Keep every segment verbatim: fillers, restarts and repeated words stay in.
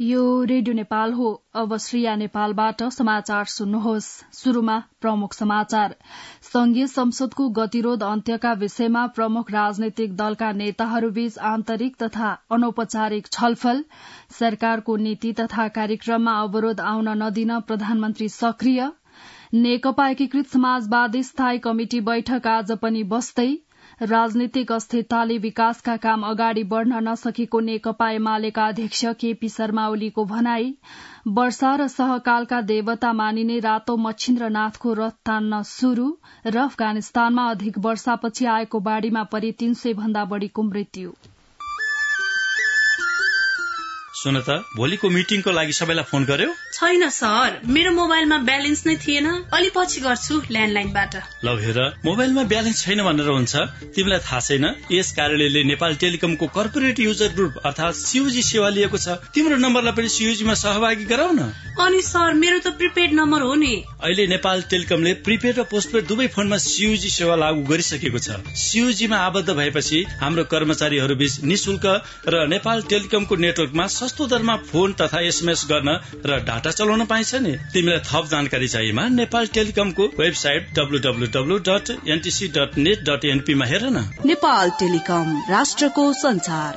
यो रेडियो नेपाल हो। अब श्रेया नेपालबाट समाचार सुन्नुहोस्। शुरूमा प्रमुख समाचार। संघीय संसदको गतिरोध अन्त्यका विषयमा प्रमुख राजनैतिक दलका नेताहरूबीच आन्तरिक तथा अनौपचारिक छलफल। सरकारको नीति तथा कार्यक्रममा अवरोध आउन नदिन प्रधानमन्त्री सक्रिय। नेकपा एकीकृत समाजवादी स्थायी कमिटी बैठक आज पनि बस्दै। राजनीतिक अस्थिरताले विकासका काम अगाडि बढ़न नसकेको नेकपा एमालेका अध्यक्ष केपी शर्मा ओलीको भनाई। वर्षा र सहकालका देवता मानिने रातो मच्छिन्द्रनाथको रथ तान्न शुरू र अफगानिस्तानमा अधिक वर्षापछि आएको बाढ़ीमा परि तीन सय भन्दा बढ़ीको मृत्यु। सुन त, भोलिको मिटिङको लागि सबैलाई फोन गर्यो? छैन सर, मेरो मोबाइलमा ब्यालेन्स नै थिएन। अलि पछि गर्छु ल्यान्डलाइनबाट। ल हेर, मोबाइलमा ब्यालेन्स छैन भनेर हुन्छ? तिमीलाई थाहा छैन यस कार्यालयले नेपाल टेलिकमको कर्पोरेट युजर ग्रुप अर्थात सीयूजी सेवा लिएको छ। तिम्रो नम्बरलाई पनि सीयूजीमा सहभागी गराउन। अनि सर, मेरो त प्रिपेड नम्बर हो नि। अहिले नेपाल टेलिकमले प्रिपेड र पोस्टपेड दुवै फोनमा सीयूजी सेवा लागू गरिसकेको छ। सीयूजीमा आबद्ध भएपछि हाम्रो कर्मचारीहरू बीच निशुल्क र नेपाल टेलिकमको नेटवर्कमा सस्तो दरमा फोन तथा एसएमएस गर्न र डाटा चलाउन पाइन्छ नि। तिमीलाई थप जानकारी चाहिएमा नेपाल टेलिकमको website W W W dot NTC dot net dot NP मा हेर न। नेपाल टेलिकम, राष्ट्रको संचार।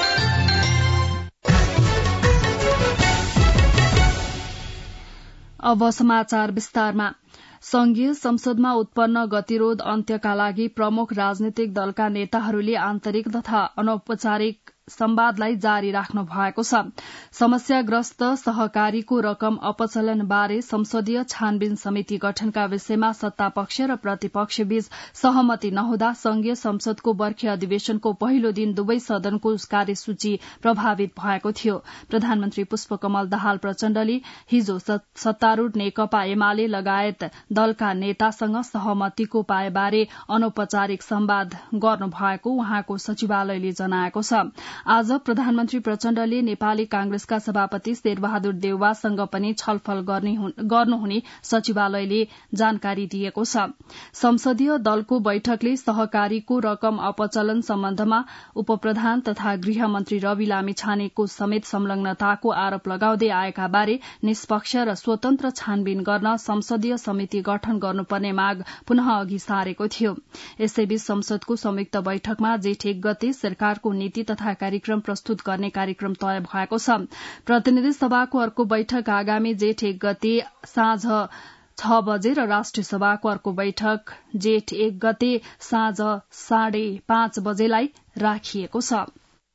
अब समाचार विस्तारमा। संघीय संसदमा उत्पन्न गतिरोध अन्त्यका लागि प्रमुख राजनीतिक दलका नेताहरूले आन्तरिक तथा अनौपचारिक संवादलाई जारी राख्नु भएको छ। समस्याग्रस्त सहकारीको रकम अपचलन बारे संसदीय छानबिन समिति गठनका विषयमा सत्तापक्ष र प्रतिपक्ष बीच सहमति नहुँदा संघीय संसदको बर्खे अधिवेशनको पहिलो दिन दुवै सदनको कार्यसूची प्रभावित भएको थियो। प्रधानमन्त्री पुष्पकमल दाहाल प्रचण्डले हिजो सत्तारूढ़ नेकपा एमाले लगायत दलका नेतासँग सहमतिको उपायबारे अनौपचारिक संवाद गर्नु भएको उहाँको सचिवालयले जनाएको छ। आज प्रधानमन्त्री प्रचण्डले नेपाली कांग्रेसका सभापति शेरबहादुर देउवासँग पनि छलफल गर्नुहुने सचिवालयले जानकारी दिएको छ। संसदीय दलको बैठकले सहकारीको रकम अपचलन सम्बन्धमा उपप्रधान तथा गृहमन्त्री रवि लामिछानेको समेत संलग्नताको आरोप लगाउँदै आएका बारे निष्पक्ष र स्वतन्त्र छानबिन गर्न संसदीय समिति गठन गर्नुपर्ने माग पुनः अघि सारेको थियो। यसैबीच संसदको संयुक्त बैठकमा जेठ एक गते सरकारको नीति तथा कार्यक्रम प्रस्तुत गर्ने कार्यक्रम तय भएको छ। प्रतिनिधि सभाको अर्को बैठक आगामी जेठ एक गते साँझ छ बजे र राष्ट्रिय सभाको अर्को बैठक जेठ एक गते साँझ साढे पाँच बजेलाई राखिएको छ।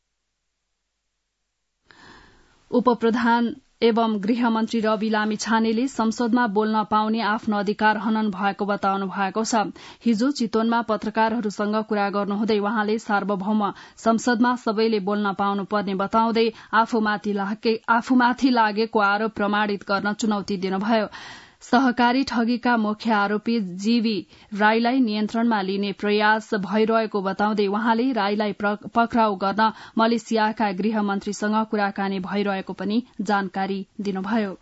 उपप्रधान एवं गृहमन्त्री रवि लामिछानेले संसदमा बोल्न पाउने आफ्नो अधिकार हनन भएको बताउनु भएको छ। हिजो चितवनमा पत्रकारहरूसँग कुरा गर्नुहुँदै उहाँले सार्वभौम संसदमा सबैले बोल्न पाउनु पर्ने बताउँदै आफूमाथि लागेको आरोप प्रमाणित गर्न चुनौती दिनुभयो। सहकारी ठगीका मुख्य आरोपी जीवी राईलाई नियन्त्रणमा लिने प्रयास भइरहेको बताउँदै उहाँले राईलाई पक्राउ गर्न मलेसियाका गृहमन्त्रीसँग कुराकानी भइरहेको पनि जानकारी दिनुभयो।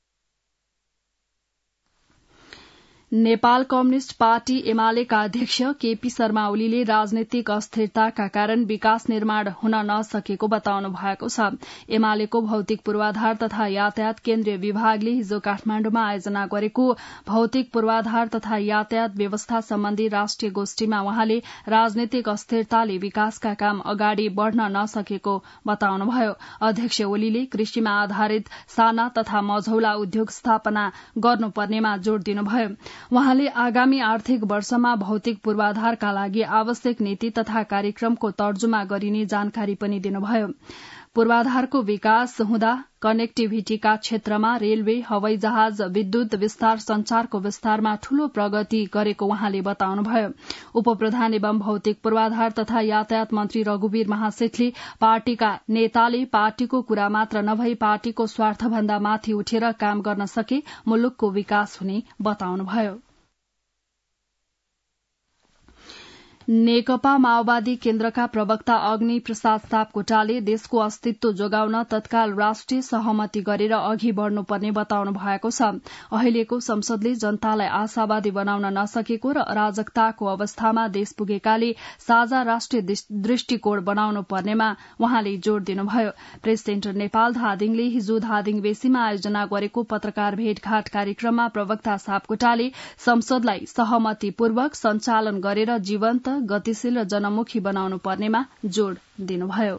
नेपाल कम्युनिष्ट पार्टी एमालेका अध्यक्ष केपी शर्मा ओलीले राजनीतिक अस्थिरताका कारण विकास निर्माण हुन नसकेको बताउनु भएको छ। एमालेको भौतिक पूर्वाधार तथा यातायात केन्द्रीय विभागले हिजो काठमाण्डुमा आयोजना गरेको भौतिक पूर्वाधार तथा यातायात व्यवस्था सम्बन्धी राष्ट्रिय गोष्ठीमा उहाँले राजनीतिक अस्थिरताले विकासका काम अगाडि बढ़न नसकेको बताउनुभयो। अध्यक्ष ओलीले कृषिमा आधारित साना तथा मझौला उद्योग स्थापना गर्नुपर्नेमा जोड़ दिनुभयो। उहाँले आगामी आर्थिक वर्षमा भौतिक पूर्वाधारका लागि आवश्यक नीति तथा कार्यक्रमको तर्जुमा गरिने जानकारी पनि दिनुभयो। पूर्वाधारको विकास हुँदा कनेक्टिभिटीका क्षेत्रमा रेलवे, हवाई जहाज, विद्युत विस्तार, संचारको विस्तारमा ठूलो प्रगति गरेको उहाँले बताउनुभयो। उपप्रधान एवं भौतिक पूर्वाधार तथा यातायात मन्त्री रघुवीर महासेठले पार्टीका नेताले पार्टीको कुरा मात्र नभई पार्टीको स्वार्थभन्दा माथि उठेर काम गर्न सके मुलुकको विकास हुने बताउनुभयो। नेकपा माओवादी केन्द्रका प्रवक्ता अग्नि प्रसाद सापकोटाले देशको अस्तित्व जोगाउन तत्काल राष्ट्रिय सहमति गरेर अघि बढ़नुपर्ने बताउनु भएको छ। अहिलेको संसदले जनतालाई आशावादी बनाउन नसकेको र अराजकताको अवस्थामा देश पुगेकाले साझा राष्ट्रिय दृष्टिकोण बनाउनु पर्नेमा उहाँले जोड़ दिनुभयो। प्रेस सेन्टर नेपाल धादिङले हिजो धादिङ बेसीमा आयोजना गरेको पत्रकार भेटघाट कार्यक्रममा प्रवक्ता सापकोटाले संसदलाई सहमतिपूर्वक सञ्चालन गरेर जीवन्त गतिशील र जनमुखी बनाउनु पर्नेमा जोड़ दिनुभयो।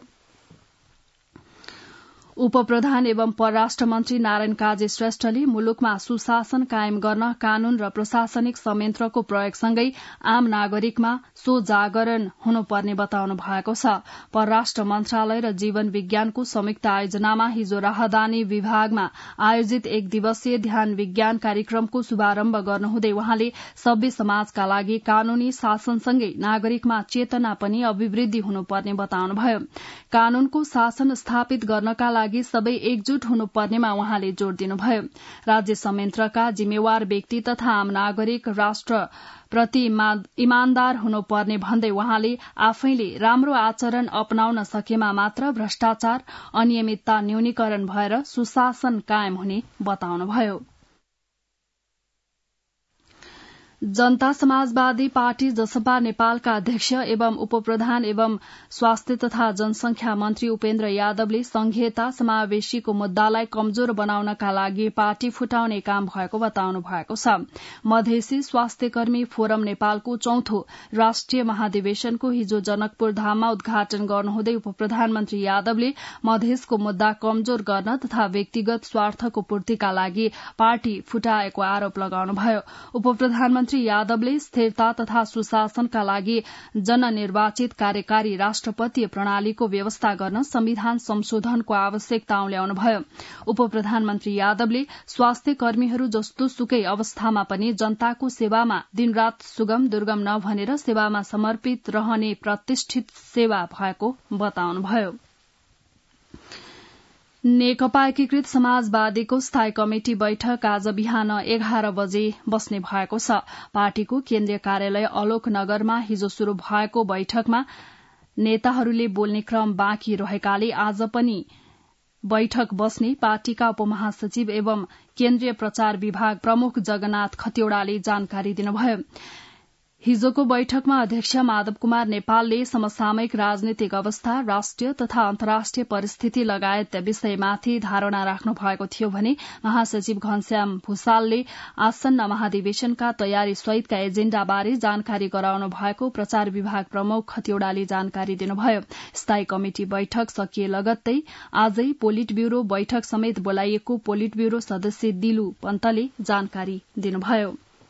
उपप्रधान एवं परराष्ट्र मन्त्री नारायण काजी श्रेष्ठले मुलुकमा सुशासन कायम गर्न कानून र प्रशासनिक संयन्त्रको प्रयोगसँगै आम नागरिकमा सो जागरण हुनुपर्ने बताउनु भएको छ। परराष्ट्र मन्त्रालय र जीवन विज्ञानको संयुक्त आयोजनामा हिजो राहदानी विभागमा आयोजित एक दिवसीय ध्यान विज्ञान कार्यक्रमको शुभारम्भ गर्नुहुँदै उहाँले सभ्य समाजका लागि कानूनी शासनसँगै नागरिकमा चेतना पनि अभिवृद्धि हुनुपर्ने बताउनुभयो। कानूनको शासन स्थापित गर्नका लागि सबै एकजुट हुनुपर्नेमा उहाँले जोड़ दिनुभयो। राज्य संयन्त्रका जिम्मेवार व्यक्ति तथा आम नागरिक राष्ट्र प्रति इमानदार हुनुपर्ने भन्दै उहाँले आफैले राम्रो आचरण अपनाउन सकेमा मात्र भ्रष्टाचार अनियमितता न्यूनीकरण भएर सुशासन कायम हुने बताउनुभयो। जनता समाजवादी पार्टी जसपा नेपालका अध्यक्ष एवं उपप्रधान एवं स्वास्थ्य तथा जनसंख्या मन्त्री उपेन्द्र यादवले संघीयता समावेशीको मुद्दालाई कमजोर बनाउनका लागि पार्टी फुटाउने काम भएको बताउनु भएको छ। मधेसी स्वास्थ्य कर्मी फोरम नेपालको चौथो राष्ट्रिय महाधिवेशनको हिजो जनकपुर धाममा उद्घाटन गर्नुहुँदै उपप्रधानमन्त्री यादवले मधेसको मुद्दा कमजोर गर्न तथा व्यक्तिगत स्वार्थको पूर्तिका लागि पार्टी फुटाएको आरोप लगाउनुभयो। उपप्रधानमन्त्री यादवले स्थिरता तथा सुशासनका लागि जननिर्वाचित कार्यकारी राष्ट्रपतीय प्रणालीको व्यवस्था गर्न संविधान संशोधनको आवश्यकता औल्याउनुभयो। उपप्रधानमन्त्री यादवले स्वास्थ्य कर्मीहरू जस्तो सुकै अवस्थामा पनि जनताको सेवामा दिनरात सुगम दुर्गम नभनेर सेवामा समर्पित रहने प्रतिष्ठित सेवा भएको बताउनुभयो। नेकपा एकीकृत समाजवादीको स्थायी कमिटी बैठक आज बिहान एघार बजे बस्ने भएको छ। पार्टीको केन्द्रीय कार्यालय अलोक नगरमा हिजो शुरू भएको बैठकमा नेताहरूले बोल्ने क्रम बाँकी रहेकाले आज पनि बैठक बस्ने पार्टीका उपमहासचिव एवं केन्द्रीय प्रचार विभाग प्रमुख जगन्नाथ खतिवड़ाले जानकारी दिनुभयो। हिजोको बैठकमा अध्यक्ष माधव कुमार नेपालले समसामयिक राजनीतिक अवस्था, राष्ट्रिय तथा अन्तर्राष्ट्रिय परिस्थिति लगायत विषयमाथि धारणा राख्नु भएको थियो भने महासचिव घनश्याम भूषालले आसन्न महाधिवेशनका तयारी सहितका एजेण्डाबारे जानकारी गराउनु भएको प्रचार विभाग प्रमुख खतिवड़ाले जानकारी दिनुभयो। स्थायी कमिटी बैठक सकिए लगत्तै आजै पोलिट ब्यूरो बैठक समेत बोलाइएको पोलिट ब्यूरो सदस्य दिलु पन्तले जानकारी दिनुभयो।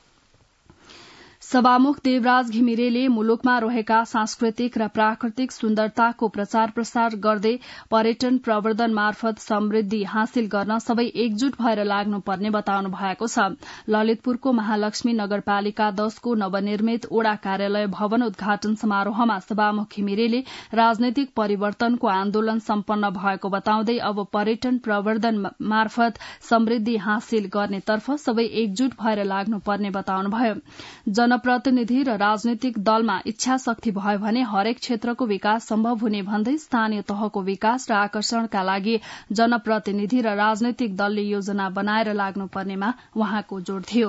सभामुख देवराज घिमिरेले मुलुकमा रहेका सांस्कृतिक र प्राकृतिक सुन्दरताको प्रचार प्रसार गर्दै पर्यटन प्रवर्धन मार्फत समृद्धि हासिल गर्न सबै एकजुट भएर लाग्नुपर्ने बताउनु भएको छ। ललितपुरको महालक्ष्मी नगरपालिका दशको नवनिर्मित ओडा कार्यालय भवन उद्घाटन समारोहमा सभामुख घिमिरेले राजनैतिक परिवर्तनको आन्दोलन सम्पन्न भएको बताउँदै अब पर्यटन प्रवर्धन मार्फत समृद्धि हासिल गर्नेतर्फ सबै एकजुट भएर लाग्नुपर्ने बताउनुभयो। जनप्रतिनिधि र राजनैतिक दलमा इच्छा शक्ति भयो भने हरेक क्षेत्रको विकास सम्भव हुने भन्दै स्थानीय तहको विकास र आकर्षणका लागि जनप्रतिनिधि र राजनैतिक दलले योजना बनाएर लाग्नुपर्नेमा उहाँको जोड़ थियो।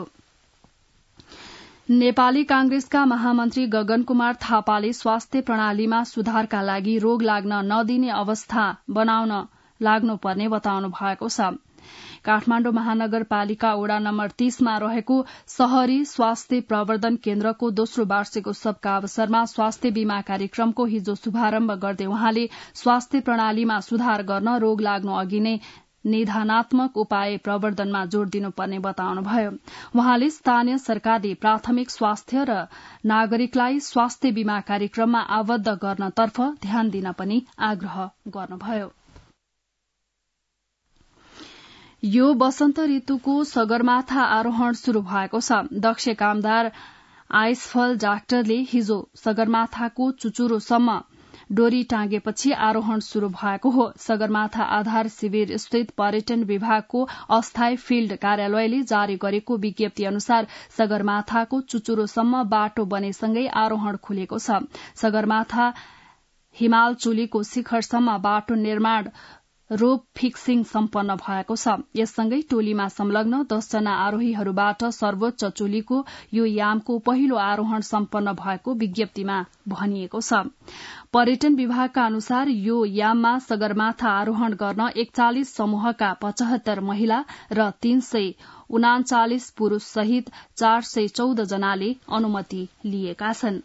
नेपाली कांग्रेसका महामन्त्री गगन कुमार थापाले स्वास्थ्य प्रणालीमा सुधारका लागि रोग लाग्न नदिने अवस्था बनाउन लाग्नुपर्ने बताउनु भएको छ। काठमाण्डु महानगरपालिका वडा नम्बर तीसमा रहेको शहरी स्वास्थ्य प्रवर्धन केन्द्रको दोस्रो वार्षिक उत्सवका अवसरमा स्वास्थ्य बीमा कार्यक्रमको हिजो शुभारम्भ गर्दै उहाँले स्वास्थ्य प्रणालीमा सुधार गर्न रोग लाग्नु अघि नै निदानात्मक उपाय प्रवर्धनमा जोड़ दिनुपर्ने बताउनुभयो। उहाँले स्थानीय सरकारले प्राथमिक स्वास्थ्य र नागरिकलाई स्वास्थ्य बीमा कार्यक्रममा आबद्ध गर्नतर्फ ध्यान दिन पनि आग्रह गर्नुभयो। यो वसन्त ऋतुको सगरमाथा आरोहण शुरू भएको छ। दक्ष कामदार आइसफल डाक्टरले हिजो सगरमाथाको चुचुरोसम्म डोरी टाँगेपछि आरोहण शुरू भएको हो। सगरमाथा आधार शिविर स्थित पर्यटन विभागको अस्थायी फिल्ड कार्यालयले जारी गरेको विज्ञप्ति अनुसार सगरमाथाको चुचुरोसम्म बाटो बनेसँगै आरोहण खुलेको छ। सगरमाथा हिमाल चुलीको शिखरसम्म बाटो निर्माण रोप फिक्सिङ सम्पन्न भएको छ। यससँगै टोलीमा संलग्न दसजना आरोहीहरूबाट सर्वोच्च चुलीको यो यामको पहिलो आरोहण सम्पन्न भएको विज्ञप्तिमा भनिएको छ। पर्यटन विभागका अनुसार यो याममा सगरमाथा आरोहण गर्न एकचालिस समूहका पचहत्तर महिला र तीन सय उनाचालिस पुरूष सहित चार सय चौध जनाले अनुमति लिएका छन्।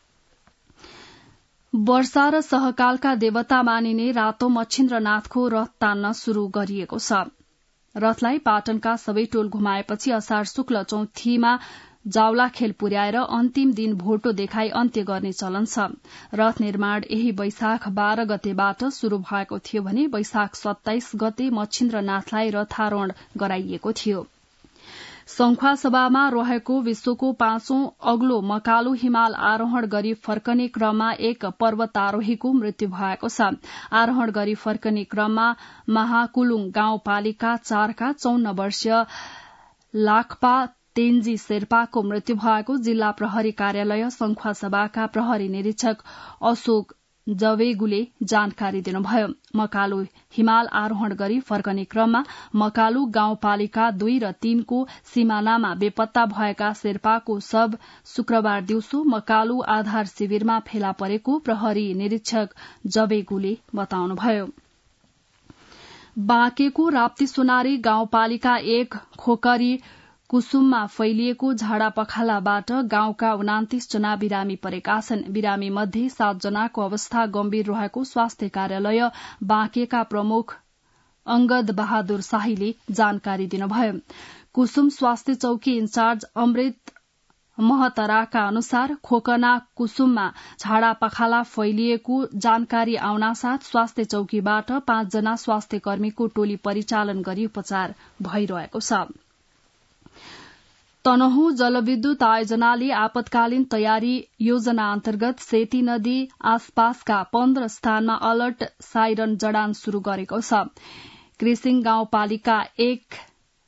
वर्षा र सहकालका देवता मानिने रातो मच्छिन्द्रनाथको रथ तान्न शुरू गरिएको छ। रथलाई पाटनका सबै टोल घुमाएपछि असार शुक्ल चौथीमा जावला खेल पुर्याएर अन्तिम दिन भोटो देखाई अन्त्य गर्ने चलन छ। रथ निर्माण यही वैशाख बाह्र गतेबाट शुरू भएको थियो भने वैशाख सत्ताइस गते मच्छिन्द्रनाथलाई रथारोहण गराइएको थियो। संखुवा सभामा रहेको विश्वको पाँचौं अग्लो मकालु हिमाल आरोहण गरी फर्कने क्रममा एक पर्वतारोहीको मृत्यु भएको छ। आरोहण गरी फर्कने क्रममा महाकुलुङ गाउँपालिका चारका चौन्न वर्षीय लाखपा तेन्जी शेर्पाको मृत्यु भएको जिल्ला प्रहरी कार्यालय संखुवा सभाका प्रहरी निरीक्षक अशोक जवेगुले जानकारी दिनुभयो। मकालु हिमाल आरोहण गरी फर्कने क्रममा मकालु गाउँपालिका दुई र तीनको सिमानामा बेपत्ता भएका शेर्पाको शव शुक्रबार दिउँसो मकालु आधार शिविरमा फेला परेको प्रहरी निरीक्षक जवेगुले बताउनुभयो। बाँकेको राप्ती सोनारी गाउँपालिका एक खोकरी कुसुममा फैलिएको झाडा पखालाबाट गाउँका उनातिस जना बिरामी परेका छन्। बिरामी मध्ये सात जनाको अवस्था गम्भीर रहेको स्वास्थ्य कार्यालय बाँकेका प्रमुख अंगद बहादुर शाहीले जानकारी दिनुभयो। कुसुम स्वास्थ्य चौकी इन्चार्ज अमृत महतराका अनुसार खोकना कुसुममा झाडा पखाला फैलिएको जानकारी आउनासाथ स्वास्थ्य चौकीबाट पाँचजना स्वास्थ्य कर्मीको टोली परिचालन गरी उपचार भइरहेको छ। तनहुँ जलविद्युत आयोजनाले आपतकालीन तयारी योजना अन्तर्गत सेती नदी आसपासका पन्ध्र स्थानमा अलर्ट साइरन जडान शुरू गरेको छ। कृसिङ गाउँपालिका एक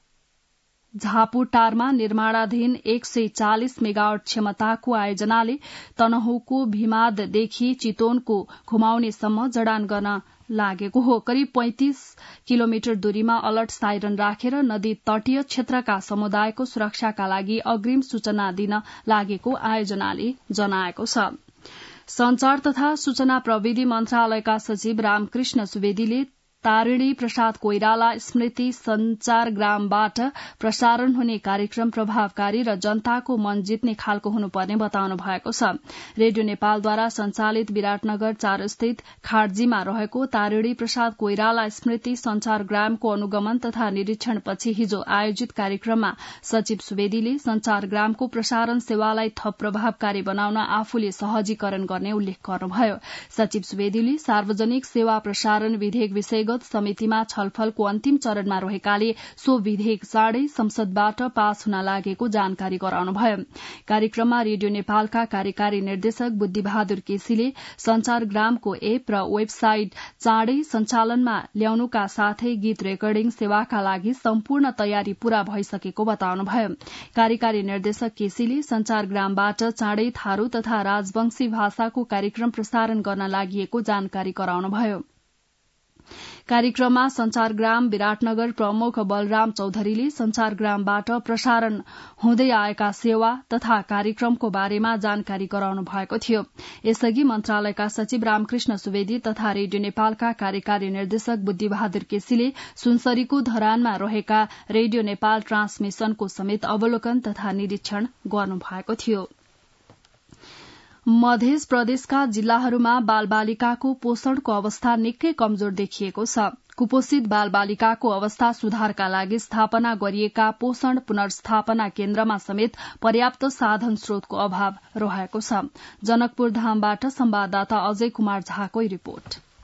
झापुटारमा निर्माणाधीन एक सय चालिस मेगावट क्षमताको आयोजनाले तनहुँको भीमाददेखि चितवनको घुमाउनेसम्म जडान गर्न लागेको हो। करिब पैंतिस किलोमिटर दूरीमा अलर्ट साइरन राखेर नदी तटीय क्षेत्रका समुदायको सुरक्षाका लागि अग्रिम सूचना दिन लागेको आयोजनाले जनाएको छ। संचार तथा सूचना प्रविधि मन्त्रालयका सचिव रामकृष्ण सुवेदीले तारिणी प्रसाद कोइराला स्मृति संचारग्रामबाट प्रसारण हुने कार्यक्रम प्रभावकारी र जनताको मन जित्ने खालको हुनुपर्ने बताउनु भएको छ। रेडियो नेपालद्वारा संचालित विराटनगर चार स्थित खाडजीमा रहेको तारिणी प्रसाद कोइराला स्मृति संचारग्रामको अनुगमन तथा निरीक्षणपछि हिजो आयोजित कार्यक्रममा सचिव सुवेदीले संचारग्रामको प्रसारण सेवालाई थप प्रभावकारी बनाउन आफूले सहजीकरण गर्ने उल्लेख गर्नुभयो। सचिव सुवेदीले सार्वजनिक सेवा प्रसारण विधेयक विषयगत समितिमा छलफलको अन्तिम चरणमा रहेकाले सो विधेयक चाँडै संसदबाट पास हुन लागेको जानकारी गराउनुभयो। कार्यक्रममा रेडियो नेपालका कार्यकारी निर्देशक बुद्धिबहादुर केसीले संचारग्रामको एप र वेबसाइट चाँडै सञ्चालनमा ल्याउनुका साथै गीत रेकर्डिङ सेवाका लागि सम्पूर्ण तयारी पूरा भइसकेको बताउनुभयो। कार्यकारी निर्देशक केसीले संचारग्रामबाट चाँडै थारू तथा राजवंशी भाषाको कार्यक्रम प्रसारण गर्न लागि जानकारी गराउनुभयो। कार्यक्रममा संचारग्राम विराटनगर प्रमुख बलराम चौधरीले संचारग्रामबाट प्रसारण हुँदै आएका सेवा तथा कार्यक्रमको बारेमा जानकारी गराउनु भएको थियो। यसअघि मन्त्रालयका सचिव रामकृष्ण सुवेदी तथा रेडियो नेपालका कार्यकारी निर्देशक बुद्धिबहादुर केसीले सुनसरीको धरानमा रहेका रेडियो नेपाल ट्रान्समिशनको समेत अवलोकन तथा निरीक्षण गर्नुभएको थियो। मध्य प्रदेशका जिल्लाहरूमा बालबालिकाको पोषणको अवस्था निकै कमजोर देखिएको छ। कुपोषित बालबालिकाको अवस्था सुधारका लागि स्थापना गरिएका पोषण पुनर्स्थापना केन्द्रमा समेत पर्याप्त साधन स्रोतको अभाव रहेको छ। जनकपुर धामबाट संवाददाता अजय कुमार झाको रिपोर्ट।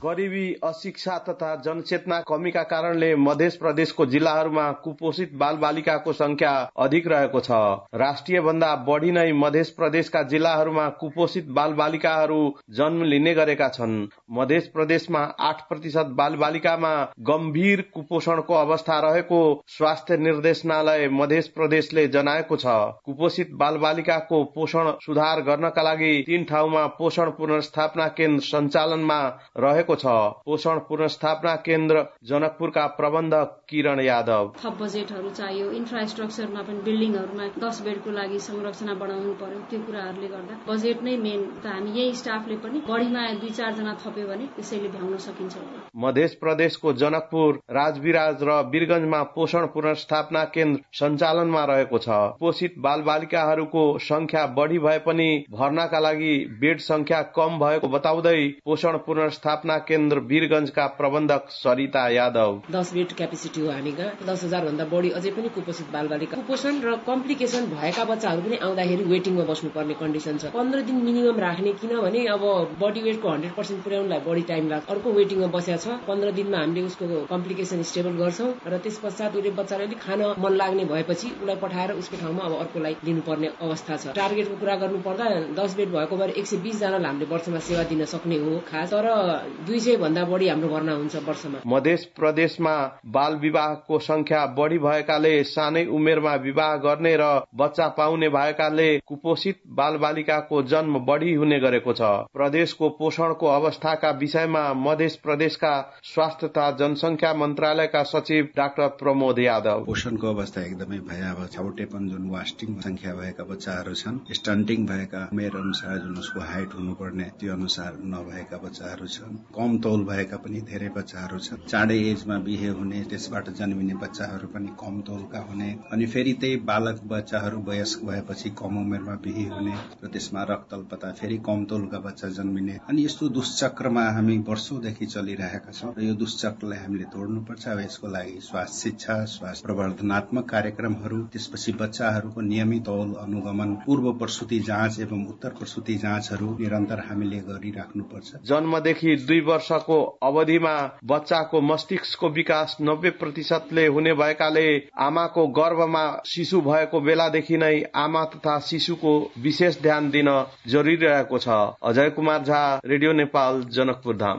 गरीबी, अशिक्षा तथा जनचेतना कमीका कारणले मध्य प्रदेशको जिल्लाहरूमा कुपोषित बालबालिकाको संख्या अधिक रहेको छ। राष्ट्रिय भन्दा बढ़ी नै मध्य प्रदेशका जिल्लाहरूमा कुपोषित बालबालिकाहरू जन्म लिने गरेका छन्। मध्य प्रदेशमा आठ प्रतिशत बालबालिकामा गम्भीर कुपोषणको अवस्था रहेको स्वास्थ्य निर्देशनालय मध्य प्रदेशले जनाएको छ। कुपोषित बालबालिकाको पोषण सुधार गर्नका लागि तीन ठाउँमा पोषण पुनर्स्थापना केन्द्र सञ्चालनमा रहेको छ। पोषण पुनर्स्थापना केन्द्र जनकपुरका प्रबन्धक किरण यादव, थप बजेटहरू चाहियो, इन्फ्रास्ट्रक्चरमा पनि बिल्डिङहरूमा दस बेडको लागि संरचना बढाउनु पर्यो। त्यो कुराहरूले गर्दा बजेट नै मेन। त हामी यही स्टाफले पनि बढीमा दुई चार जना थप्यो भने त्यसैले भ्याउन सकिन्छ। मध्य प्रदेशको जनकपुर, राजविराज र वीरगंजमा पोषण पुनर्स्थापना केन्द्र सञ्चालनमा रहेको छ। कुपोषित बालबालिकाहरूको संख्या बढ़ी भए पनि भर्नाका लागि बेड संख्या कम भएको बताउँदै पोषण पुनर्स्थापना केन्द्र वीरगंजका प्रबन्धक सरिता यादव, दस बेड क्यापेसिटी हो हामी कहाँ, दस हजार भन्दा बढ़ी अझै पनि कुपोषित बालबालिका, कुपोषण र कम्प्लिकेसन भएका बच्चाहरू पनि आउँदाखेरि वेटिङमा बस्नुपर्ने कन्डिसन छ। पन्ध्र दिन मिनिमम राख्ने, किनभने अब बडी वेटको हन्ड्रेड पर्सेन्ट पुर्याउनलाई बढी टाइम लाग्छ। अर्को वेटिङमा बसेको छ, पन्ध्र दिनमा हामीले उसको कम्प्लिकेसन स्टेबल गर्छौं र त्यस पश्चात उसले बच्चाले खान मन लाग्ने भएपछि उसलाई पठाएर उसको ठाउँमा अब अर्कोलाई दिनुपर्ने अवस्था छ। टार्गेटको कुरा गर्नु पर्दा दस बेड भएको भएर एक सय बीस जनालाई हामीले वर्षमा सेवा दिन सक्ने हो खास, तर दुई सय भन्दा बढ़ी हाम्रो भर्ना हुन्छ वर्षमा। मध्य प्रदेशमा बाल विवाहको संख्या बढ़ी भएकाले सानै उमेरमा विवाह गर्ने र बच्चा पाउने भएकाले कुपोषित बालबालिकाको जन्म बढ़ी हुने गरेको छ। प्रदेशको पोषणको अवस्थाका विषयमा मध्य प्रदेशका स्वास्थ्य तथा जनसंख्या मन्त्रालयका सचिव डाक्टर प्रमोद यादव, पोषणको अवस्था एकदमै भयावह छ। छौटेपन जुन वास्टिङ संख्या भएका बच्चाहरू छन्, स्टन्टिङ भएका उमेर अनुसार जुन उसको हाइट हुनुपर्ने त्यो अनुसार नभएका बच्चाहरू छन्, कम तौल भएका पनि धेरै बच्चाहरू छन्, चाँडै एजमा बिहे हुने, त्यसबाट जन्मिने बच्चाहरू पनि कम तौलका हुने, अनि फेरि त्यही बालक बच्चाहरू वयस्क भएपछि कम उमेरमा बिहे हुने र त्यसमा रक्तल्पता, फेरि कम तौलका बच्चा जन्मिने, अनि यस्तो दुष्चक्रमा हामी वर्षौंदेखि चलिरहेका छौं र यो दुष्चक्रलाई हामीले तोड्नुपर्छ। यसको लागि स्वास्थ्य शिक्षा, स्वास्थ्य प्रवर्धनात्मक कार्यक्रमहरू, त्यसपछि बच्चाहरूको नियमित तौल अनुगमन, पूर्व प्रसुति जाँच एवं उत्तर प्रसुति जाँचहरू निरन्तर हामीले गरिराख्नुपर्छ। जन्मदेखि दुई वर्षको अवधिमा बच्चाको मस्तिष्कको विकास नब्बे प्रतिशतले हुने भएकाले आमाको गर्भमा शिशु भएको बेलादेखि नै आमा तथा शिशुको विशेष ध्यान दिन जरुरी रहेको छ। अजय कुमार झा, रेडियो नेपाल, जनकपुर धाम।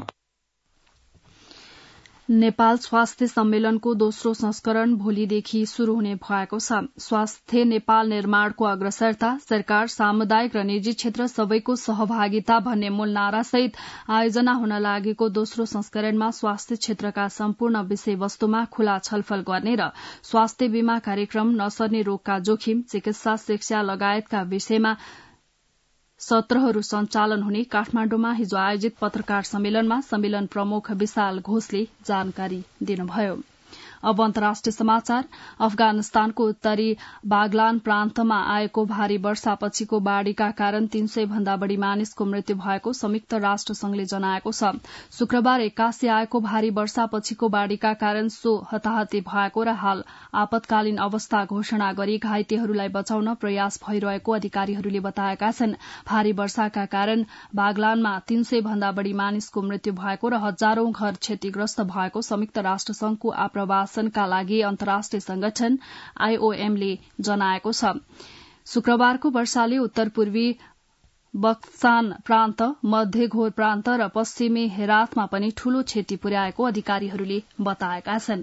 नेपाल स्वास्थ्य सम्मेलनको दोस्रो संस्करण भोलिदेखि शुरू हुने भएको छ। स्वास्थ्य नेपाल निर्माणको अग्रसरता, सरकार, सामुदायिक र निजी क्षेत्र सबैको सहभागिता भन्ने मूल नारासहित आयोजना हुन लागेको दोस्रो संस्करणमा स्वास्थ्य क्षेत्रका सम्पूर्ण विषयवस्तुमा खुला छलफल गर्ने र स्वास्थ्य बीमा कार्यक्रम, नसर्ने रोगका जोखिम, चिकित्सा शिक्षा लगायतका विषयमा सत्रहरू सञ्चालन हुने काठमाण्डुमा हिजो आयोजित पत्रकार सम्मेलनमा सम्मेलन प्रमुख विशाल घोषले जानकारी दिनुभयो। अब अन्तर्राष्ट्रिय समाचार। अफगानिस्तानको उत्तरी बागलान प्रान्तमा आएको भारी वर्षापछिको बाढ़ीका कारण तीन सय भन्दा बढ़ी मानिसको मृत्यु भएको संयुक्त राष्ट्र संघले जनाएको छ। शुक्रबार एक्कासी आएको भारी वर्षापछिको बाढ़ीका कारण सो हताहती भएको र हाल आपतकालीन अवस्था घोषणा गरी घाइतेहरूलाई बचाउन प्रयास भइरहेको अधिकारीहरूले बताएका छन्। भारी वर्षाका कारण बागलानमा तीन सय भन्दा बढ़ी मानिसको मृत्यु भएको र हजारौं घर क्षतिग्रस्त भएको संयुक्त राष्ट्र संघको आप्रवास का लागि अन्तर्राष्ट्रिय संगठन आईओएमले जनाएको छ। शुक्रबारको वर्षाले उत्तर पूर्वी बक्सान प्रान्त, मध्य घोर प्रान्त र पश्चिमी हेरातमा पनि ठूलो क्षति पुर्याएको अधिकारीहरूले बताएका छन्।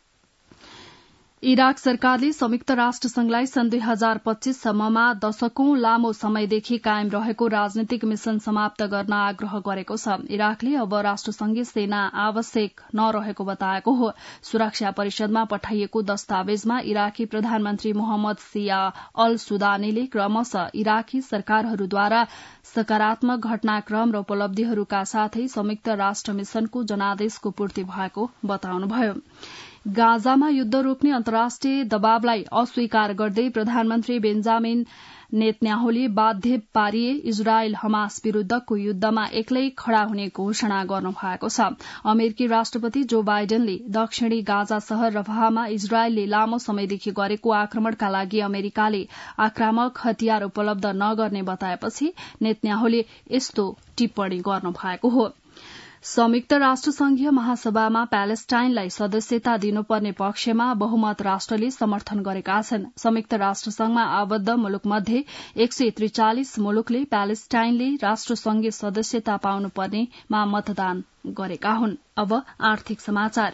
इराक सरकारले संयुक्त राष्ट्र संघलाई सन् दुई हजार पच्चीस सम्ममा दशकौं लामो समयदेखि कायम रहेको राजनीतिक मिशन समाप्त गर्न आग्रह गरेको छ। इराकले अब राष्ट्रसंघीय सेना आवश्यक नरहेको बताएको हो। सुरक्षा परिषदमा पठाइएको दस्तावेजमा इराकी प्रधानमन्त्री मोहम्मद सिया अल सुदानीले क्रमशः इराकी सरकारहरूद्वारा सकारात्मक घटनाक्रम र उपलब्धिहरूका साथै संयुक्त राष्ट्र मिशनको जनादेशको पूर्ति भएको बताउनुभयो। गाजामा युद्ध रोक्ने अन्तर्राष्ट्रिय दबावलाई अस्वीकार गर्दै प्रधानमन्त्री बेन्जामिन नेतन्याहुले बाध्य पारिए इजरायल हमास विरूद्धको युद्धमा एक्लै खड़ा हुने घोषणा गर्नु भएको छ। अमेरिकी राष्ट्रपति जो बाइडेनले दक्षिणी गाजा शहर रफाहमा इजरायलले लामो समयदेखि गरेको आक्रमणका लागि अमेरिकाले आक्रामक हतियार उपलब्ध नगर्ने बताएपछि नेतन्याहुले यस्तो टिप्पणी गर्नु भएको हो। संयुक्त राष्ट्र संघीय महासभामा प्यालेस्टाइनलाई सदस्यता दिनुपर्ने पक्षमा बहुमत राष्ट्रले समर्थन गरेका छन्। संयुक्त राष्ट्र संघमा आबद्ध मुलुकमध्ये एक सय त्रिचालिस मुलुकले प्यालेस्टाइनले राष्ट्रसंघीय सदस्यता पाउनुपर्नेमा मतदान गरेका हुन्। अब आर्थिक समाचार।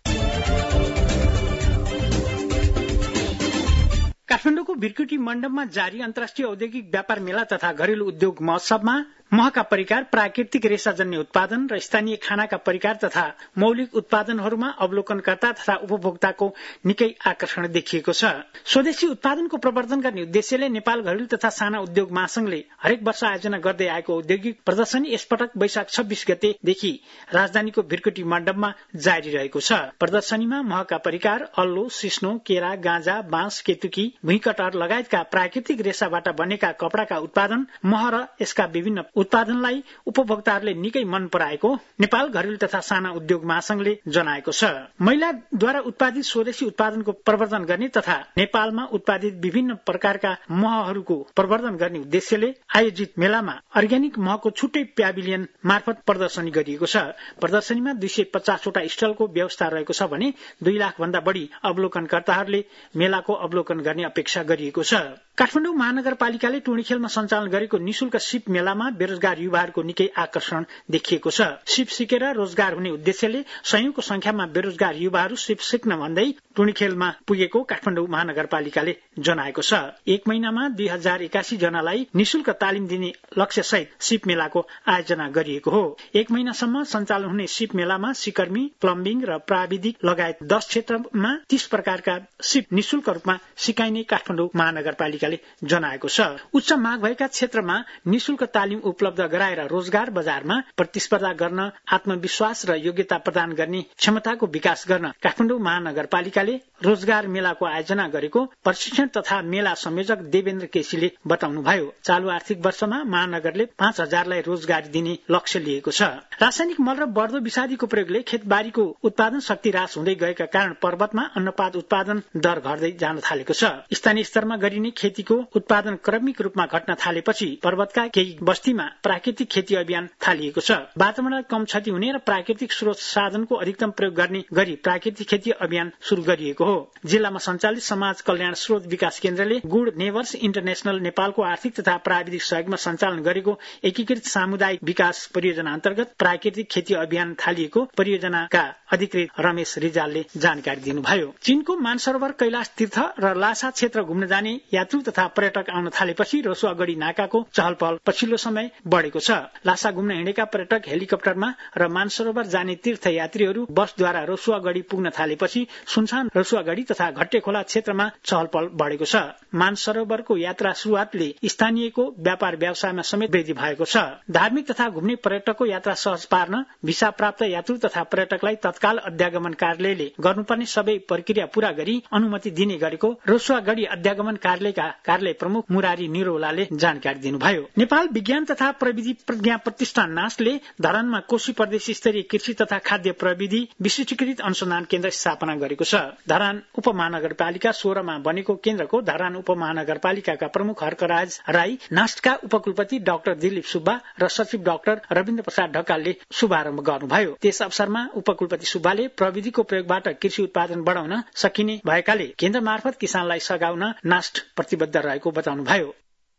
काठमाडौँको भिरकुटी मण्डपमा जारी अन्तर्राष्ट्रिय औद्योगिक व्यापार मेला तथा घरेलु उद्योग महोत्सवमा महका परिकार, प्राकृतिक रेसाजन्य उत्पादन र स्थानीय खानाका परिकार तथा मौलिक उत्पादनहरूमा अवलोकनकर्ता तथा उपभोक्ताको निकै आकर्षण देखिएको छ। स्वदेशी उत्पादनको प्रवर्धन गर्ने उद्देश्यले नेपाल घरेलु तथा साना उद्योग महासंघले हरेक वर्ष आयोजना गर्दै आएको औद्योगिक प्रदर्शनी यसपटक वैशाख छब्बीस गतेदेखि राजधानीको भिरकुटी मण्डपमा जारी रहेको छ। प्रदर्शनीमा महका परिकार, अल्लो, सिस्नो, केरा, गाँजा, बाँस, केतुकी, भुइँकटार लगायतका प्राकृतिक रेसाबाट बनेका कपडाका उत्पादन, मह र यसका विभिन्न उत्पादनलाई उपभोक्ताहरूले निकै मन पराएको नेपाल घरेलु तथा साना उद्योग महासंघले जनाएको छ। महिलाद्वारा उत्पादित स्वदेशी उत्पादनको प्रवर्धन गर्ने तथा नेपालमा उत्पादित विभिन्न प्रकारका महहरूको प्रवर्धन गर्ने उद्देश्यले आयोजित मेलामा अर्ग्यानिक महको छुट्टै प्याभिलियन मार्फत प्रदर्शनी गरिएको छ। प्रदर्शनीमा दुई सय पचासवटा स्टलको व्यवस्था रहेको छ भने दुई लाख भन्दा बढ़ी अवलोकनकर्ताहरूले मेलाको अवलोकन गर्ने अपेक्षा गरिएको छ। काठमाडौँ महानगरपालिकाले टुणीखेलमा सञ्चालन गरेको निशुल्क सिप मेलामा बेरोजगार युवाहरूको निकै आकर्षण देखिएको छ। सिप सिकेर रोजगार हुने उद्देश्यले सयौंको संख्यामा बेरोजगार युवाहरू सिप सिक्न भन्दै टुणीखेलमा पुगेको काठमाडौँ महानगरपालिकाले जनाएको छ। एक महिनामा दुई हजार एकासी जनालाई निशुल्क तालिम दिने लक्ष्य सहित सिप मेलाको आयोजना गरिएको हो। एक महिनासम्म सञ्चालन हुने सिप मेलामा सिकर्मी, प्लम्बिङ र प्राविधिक लगायत दस क्षेत्रमा तीस प्रकारका सिप निशुल्क रूपमा सिकाइने काठमाडौँ महानगरपालिकाले जनाएको छ। उच्च माग भएका क्षेत्रमा निशुल्क तालिम उपलब्ध गराएर रोजगार बजारमा प्रतिस्पर्धा गर्न, आत्मविश्वास र योग्यता प्रदान गर्ने क्षमताको विकास गर्न काठमाडौँ महानगरपालिकाले रोजगार मेलाको आयोजना गरेको प्रशिक्षण तथा मेला संयोजक देवेन्द्र केसीले बताउनुभयो। चालू आर्थिक वर्षमा महानगरले पाँच हजारलाई रोजगारी दिने लक्ष्य लिएको छ। रासायनिक मल र बढ्दो विषादीको प्रयोगले खेतबारीको उत्पादन शक्ति ह्रास हुँदै गएका कारण पर्वतमा अन्नपात उत्पादन दर घट्दै जान थालेको छ। स्थानीय स्तरमा गरिने खेतीको उत्पादन क्रमिक रूपमा घट्न थालेपछि पर्वतका केही बस्तीमा प्राकृतिक खेती अभियान थालिएको छ। वातावरणलाई कम क्षति हुने र प्राकृतिक स्रोत साधनको अधिकतम प्रयोग गर्ने गरी प्राकृतिक खेती अभियान शुरू गरिएको हो। जिल्लामा सञ्चालित समाज कल्याण स्रोत विकास केन्द्रले गुड नेबर्स इन्टरनेशनल नेपालको आर्थिक तथा प्राविधिक सहयोगमा सञ्चालन गरेको एकीकृत सामुदायिक विकास परियोजना अन्तर्गत प्राकृतिक खेती अभियान थालिएको परियोजनाका अधिकृत रमेश रिजालले जानकारी दिनुभयो। चीनको मानसरोवर, कैलाश तीर्थ र लासा क्षेत्र घुम्न जाने यात्रु तथा पर्यटक आउन थालेपछि रसुवागढी नाकाको चहल पहल पछिल्लो समय बढ़ेको छ। लासा घुम्न हिँडेका पर्यटक हेलिकप्टरमा र मानसरोवर जाने तीर्थयात्रीहरू बसद्वारा रसुवागढी पुग्न थालेपछि सुनसान रसुवागढी तथा घट्टेखोला क्षेत्रमा चहल पहल बढ़ेको छ। मानसरोवरको यात्रा शुरूआतले स्थानीयको व्यापार व्यवसायमा समेत वृद्धि भएको छ। धार्मिक तथा घुम्ने पर्यटकको यात्रा सहज पार्न भिसा प्राप्त यात्रु तथा पर्यटकलाई तत्काल अध्यागमन कार्यालयले गर्नुपर्ने सबै प्रक्रिया पूरा गरी अनुमति दिने गरेको रसुवागढी अध्यागमन कार्यालयका कार्यालय प्रमुख मुरारी निरौलाले जानकारी दिनुभयो। नेपाल विज्ञान तथा प्रविधि प्रज्ञा प्रतिष्ठान नासले धरानमा कोशी प्रदेश स्तरीय कृषि तथा खाद्य प्रविधि विशिष्टीकृत अनुसन्धान केन्द्र स्थापना गरेको छ। धरान उपमहानगरपालिका सोह्रमा बनेको केन्द्रको धरान उपमहानगरपालिकाका प्रमुख हर्कराज राई, नास्टका उपकुलपति डाक्टर दिलीप सुब्बा र सचिव डाक्टर रविन्द्र प्रसाद ढकालले शुभारम्भ गर्नुभयो। त्यस अवसरमा उपकुलपति सुब्बाले प्रविधिको प्रयोगबाट कृषि उत्पादन बढ़ाउन सकिने भएकाले केन्द्र मार्फत किसानलाई सघाउन नास्ट प्रतिबद्ध रहेको बताउनुभयो।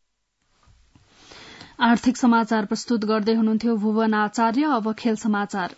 आर्थिक समाचार प्रस्तुत गर्दै हुनुहुन्थ्यो भुवन आचार्य। अब खेल समाचार।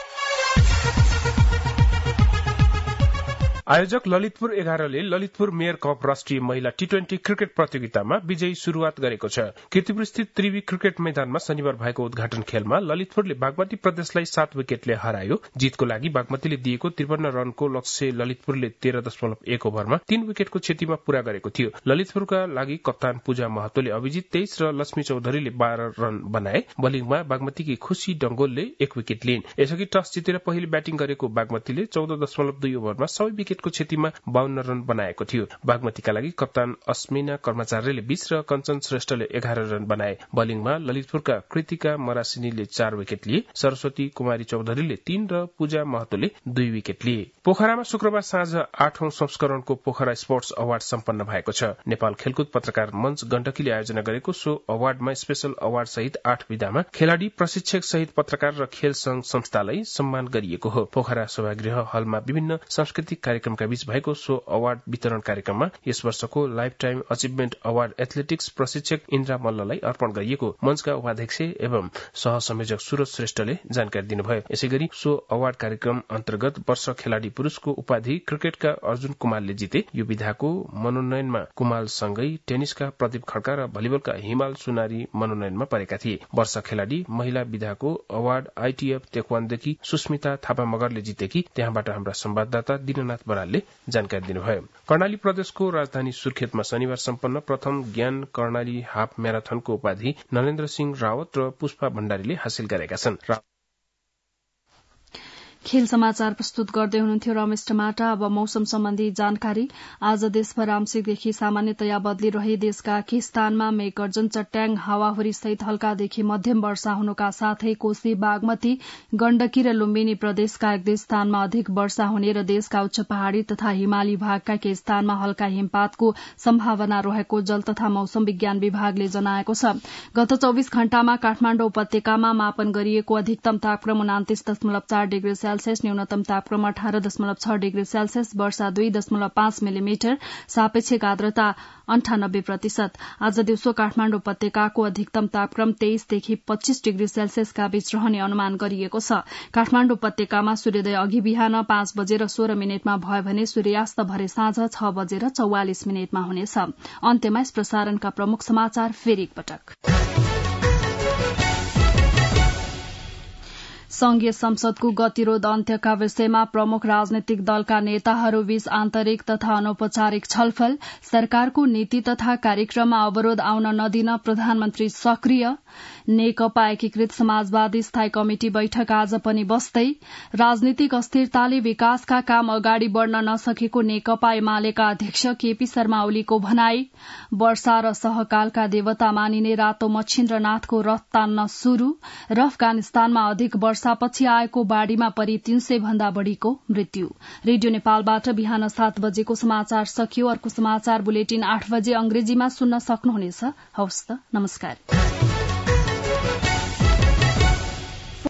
आयोजक ललितपुर एघारले ललितपुर मेयर कप राष्ट्रिय महिला टी ट्वेन्टी क्रिकेट प्रतियोगितामा विजयी शुरूआत गरेको छ। कीर्तिपुर स्थित त्रिवी क्रिकेट मैदानमा शनिबार भएको उद्घाटन खेलमा ललितपुरले बागमती प्रदेशलाई सात विकेटले हरायो। जीतको लागि बागमतीले दिएको त्रिपन्न रनको लक्ष्य ललितपुरले तेह्र दशमलव एक ओभरमा तीन विकेटको क्षतिमा पूरा गरेको थियो। ललितपुरका लागि कप्तान पूजा महतोले अभिजित तेइस र लक्ष्मी चौधरीले बाह्र रन बनाए। बलिङमा बागमतीकी खुशी डंगोलले एक विकेट लिइन्। यसअघि टस जितेर पहिले ब्याटिङ गरेको बागमतीले चौध दशमलव दुई ओभरमा सबै विकेट विकेटको क्षतिमा बाहन्न रन बनाएको थियो। बागमतीका लागि कप्तान अस्मिना कर्मचारीले बीस र कञ्चन श्रेष्ठले एघार रन बनाए। बलिङमा ललितपुरका कृतिका मरासिनीले चार विकेट लिए, सरस्वती कुमारी चौधरीले तीन र पूजा महतोले दुई विकेट लिए। पोखरामा शुक्रबार साँझ आठौं संस्करणको पोखरा स्पोर्ट्स अवार्ड सम्पन्न भएको छ। नेपाल खेलकुद पत्रकार मञ्च गण्डकीले आयोजना गरेको सो अवार्डमा स्पेशल अवार्ड सहित आठ विधामा खेलाड़ी, प्रशिक्षक सहित पत्रकार र खेल संघ संस्थालाई सम्मान गरिएको हो। पोखरा सभागृह हलमा विभिन्न सांस्कृतिक कार्यक्रमका बीच भएको सो अवार्ड वितरण कार्यक्रममा यस वर्षको life time achievement award athletics प्रशिक्षक इन्द्रा मल्ललाई अर्पण गरिएको मञ्चका उपाध्यक्ष एवं सहसंयोजक सुरज श्रेष्ठले जानकारी दिनुभयो। यसैगरी सो अवार्ड कार्यक्रम अन्तर्गत वर्ष खेलाड़ी पुरूषको उपाधि क्रिकेटका अर्जुन कुमारले जिते। यो विधाको मनोनयनमा कुमालसँगै टेनिसका प्रदीप खड्का र भलिबलका हिमाल सुनारी मनोनयनमा परेका थिए। वर्ष खेलाड़ी महिला विधाको अवार्ड आईटीएफ तेक्वानदेखि सुस्मिता थापा मगरले जितेकी, त्यहाँबाट हाम्रा संवाददाता दिननाथ बरालले जानकारी दिनुभयो। कर्णाली प्रदेशको राजधानी सुर्खेतमा शनिबार सम्पन्न प्रथम ज्ञान कर्णाली हाफ म्याराथनको उपाधि नरेन्द्र सिंह रावत र पुष्पा भण्डारीले हासिल गरेका छन्। खेल समाचार प्रस्तुत गर्दै हुनुहुन्थ्यो रमेश टमाटा। अब मौसम सम्बन्धी जानकारी। आज देशभर आंशिकदेखि सामान्यतया बदली रही देशका केही स्थानमा मेघगर्जन, चट्याङ, हावाहुरी सहित हल्कादेखि मध्यम वर्षा हुनुका साथै कोशी, बागमती, गण्डकी र लुम्बिनी प्रदेशका एक दुई स्थानमा अधिक वर्षा हुने र देशका उच्च पहाड़ी तथा हिमाली भागका केही स्थानमा हल्का हिमपातको सम्भावना रहेको जल तथा मौसम विज्ञान विभागले जनाएको छ। गत चौविस घण्टामा काठमाडौँ उपत्यकामा मापन गरिएको अधिकतम तापक्रम उनातिस दशमलव चार डिग्री सेल्सियस, न्यूनतम तापक्रम अठार दशमलव छ डिग्री सेल्सियस, वर्षा दुई दशमलव पाँच मिलिमिटर, सापेक्षिक आर्द्रता अन्ठानब्बे प्रतिशत। आज दिउँसो काठमाडौँ उपत्यकाको अधिकतम तापक्रम तेइसदेखि पच्चीस डिग्री सेल्सियसका बीच रहने अनुमान गरिएको छ। काठमाडौँ उपत्यकामा सूर्योदय अघि बिहान पाँच बजेर सोह्र मिनटमा भयो भने सूर्यास्त भरे साँझ छ बजेर चौवालिस मिनटमा हुनेछ। अन्त्यमा यस प्रसारणका प्रमुख समाचार फेरि एकपटक। संघीय संसदको गतिरोध अन्त्यका विषयमा प्रमुख राजनैतिक दलका नेताहरूबीच आन्तरिक तथा अनौपचारिक छलफल। सरकारको नीति तथा कार्यक्रममा अवरोध आउन नदिन प्रधानमन्त्री सक्रिय। नेकपा एकीकृत समाजवादी स्थायी कमिटी बैठक आज पनि बस्दै। राजनीतिक अस्थिरताले विकासका काम अगाडि बढ़न नसकेको नेकपा एमालेका अध्यक्ष केपी शर्मा ओलीको भनाई। वर्षा र सहकालका देवता मानिने रातो मच्छिन्द्रनाथको रथ तान्न शुरू र अफगानिस्तानमा अधिक वर्षापछि आएको बाढ़ीमा परि तीन सय भन्दा बढ़ीको मृत्यु। रेडियो नेपालबाट बिहान सात बजेको समाचार सकियो। अर्को समाचार बुलेटिन आठ बजे अंग्रेजीमा सुन्न सक्नुहुनेछ। हवस् त, नमस्कार।